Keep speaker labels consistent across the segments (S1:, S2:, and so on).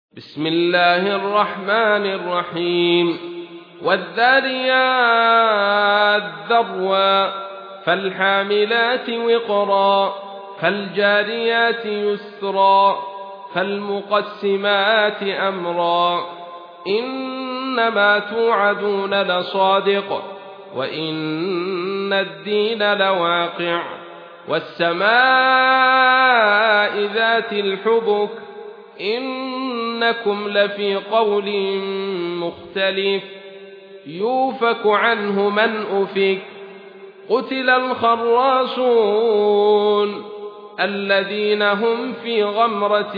S1: بسم الله الرحمن الرحيم والذاريات ذروا فالحاملات وقرا فالجاريات يسرا فالمقسمات أمرا إنما توعدون لصادق وإن الدين لواقع والسماء ذات الحبك إنكم لفي قول مختلف يوفك عنه من أفك قتل الخراصون الذين هم في غمرة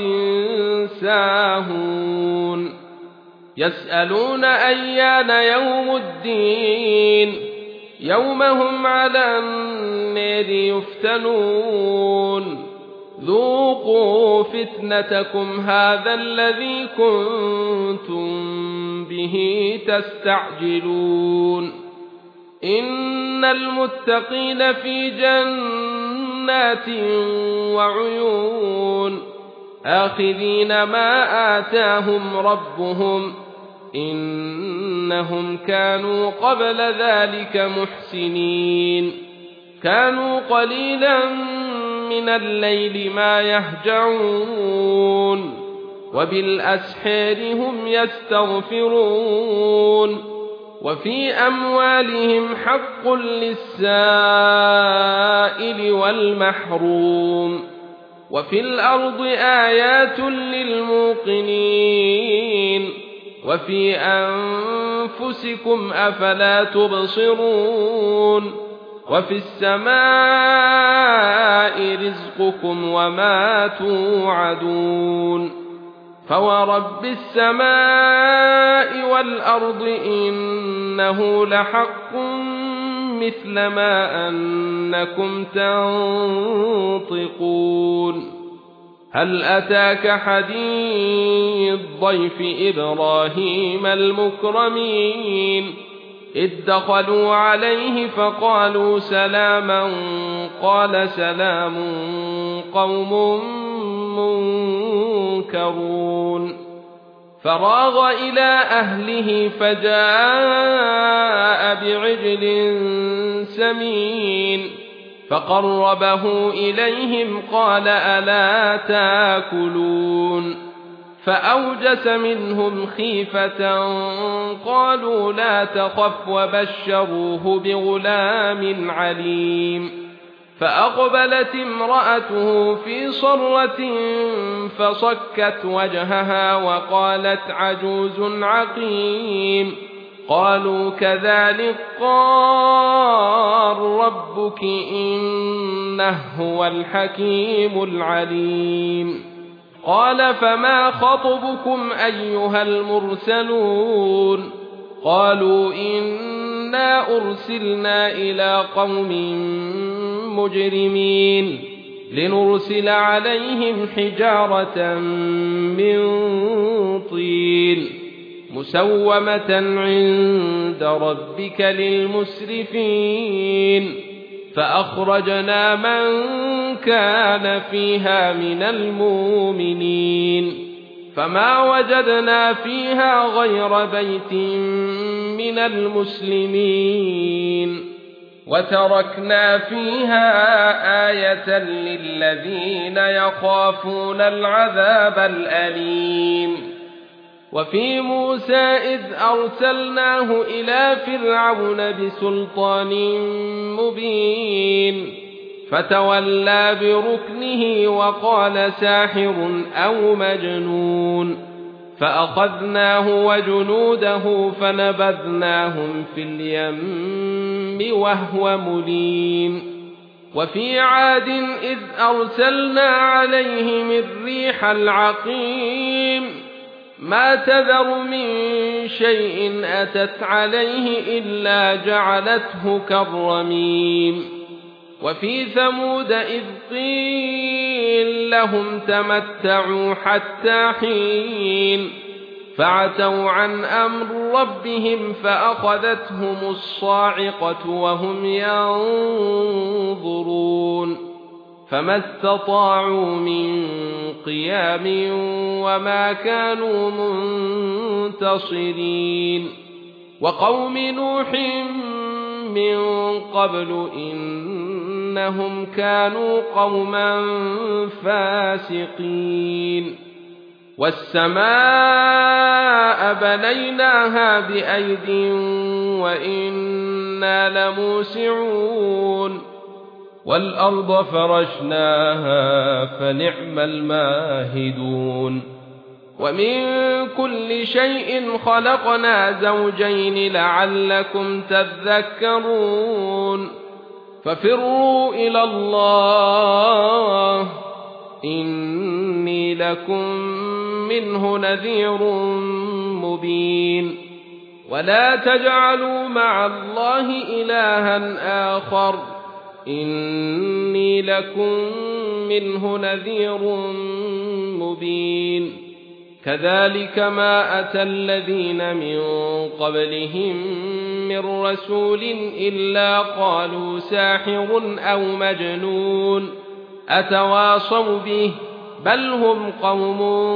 S1: ساهون يسألون أيان يوم الدين يوم هم على النار يفتنون ذوقوا فتنتكم هذا الذي كنتم به تستعجلون إن المتقين في جنات وعيون آخذين ما آتاهم ربهم إنهم كانوا قبل ذلك محسنين كانوا قليلا من الليل ما يهجعون وبالأسحار هم يستغفرون وفي أموالهم حق للسائل والمحروم وفي الأرض آيات للموقنين وفي أنفسكم أفلا تبصرون وفي السماء رزقكم وما توعدون فورب السماء والأرض إنه لحق مثل ما أنكم تنطقون هل أتاك حديث ضيف إبراهيم المكرمين إذ دخلوا عليه فقالوا سلاما قال سلام قوم منكرون فراغ إلى أهله فجاء بعجل سمين فقربه إليهم قال ألا تاكلون فأوجس منهم خيفة قالوا لا تخف وبشروه بغلام عليم فأقبلت امرأته في صرة فصكت وجهها وقالت عجوز عقيم قالوا كذلك قال ربك إنه هو الحكيم العليم قال فما خطبكم أيها المرسلون قالوا إنا أرسلنا إلى قوم مجرمين لنرسل عليهم حجارة من طين مسومة عند ربك للمسرفين فأخرجنا من كان فيها من المؤمنين فما وجدنا فيها غير بيت من المسلمين وتركنا فيها آية للذين يخافون العذاب الأليم وفي موسى إذ أرسلناه إلى فرعون بسلطان مبين فتولى بركنه وقال ساحر أو مجنون فأخذناه وجنوده فنبذناهم في اليم وهو مليم وفي عاد إذ أرسلنا عليهم الريح العقيم ما تذر من شيء أتت عليه إلا جعلته كالرميم وفي ثمود إذ قيل لهم تمتعوا حتى حين فعتوا عن أمر ربهم فأخذتهم الصاعقة وهم ينظرون فما استطاعوا من قيام وما كانوا منتصرين وقوم نوح من قبل إنهم كانوا قوما فاسقين والسماء بنيناها بأيد وإنا لموسعون والأرض فرشناها فنعم الماهدون ومن كل شيء خلقنا زوجين لعلكم تذكرون ففروا إلى الله إني لكم منه نذير مبين ولا تجعلوا مع الله إلها آخر إني لكم منه نذير مبين كذلك ما أتى الذين من قبلهم من رسول إلا قالوا ساحر أو مجنون أتواصوا به بل هم قوم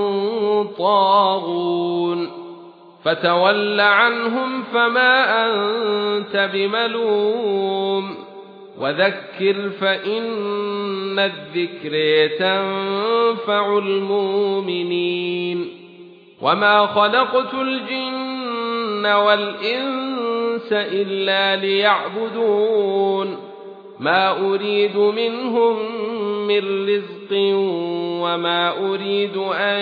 S1: طاغون فتول عنهم فما أنت بملوم وذكر فإن الذكر تنفع المؤمنين وما خلقت الجن والإنس إلا ليعبدون ما أريد منهم من رزق وما أريد أن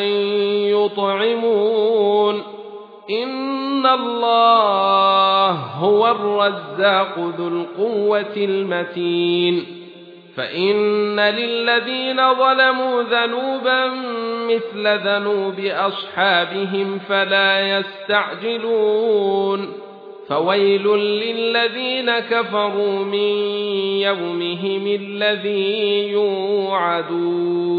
S1: يطعمون إن الله هو الرزاق ذو القوة المتين فإن للذين ظلموا ذنوبا مثل ذنوب أصحابهم فلا يستعجلون فويل للذين كفروا من يومهم الذي يوعدون